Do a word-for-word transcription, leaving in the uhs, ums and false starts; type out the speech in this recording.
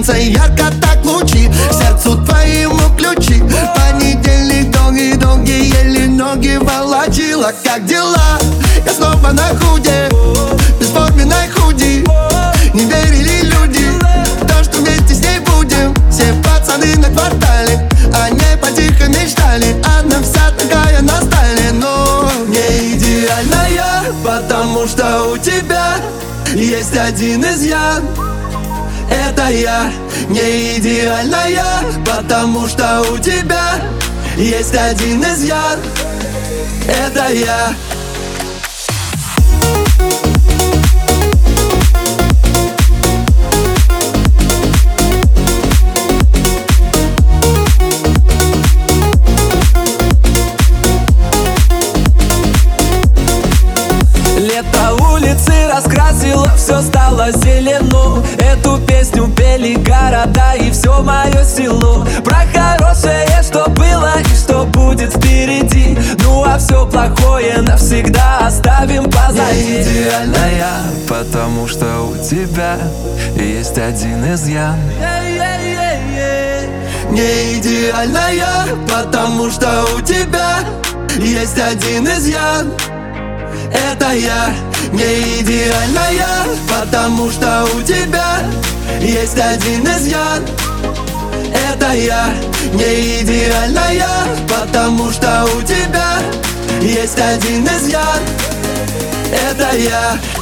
солнца ярко так лучи, к сердцу твоему ключи. Понедельник долгий-долгий, еле ноги волочила. Как дела? Я снова на худе, бесформенной худи. Не верили люди, то, что вместе с ней будем. Все пацаны на квартале, о ней потихо мечтали. Она вся такая на стайле, но не идеальная, потому что у тебя есть один изъян. Это я не идеальная, потому что у тебя есть один изъян. Это я. Лето улицы раскрасило, все стало зелено. Эту песню пели города и все мое село. Про хорошее, что было и что будет впереди. Ну а все плохое навсегда оставим позади. Не идеальная, потому что у тебя есть один изъян. не идеальная, потому что у тебя есть один изъян. Это я не идеальная, потому что у тебя есть один изъян. Это я не идеальная, потому что у тебя есть один изъян. Это я.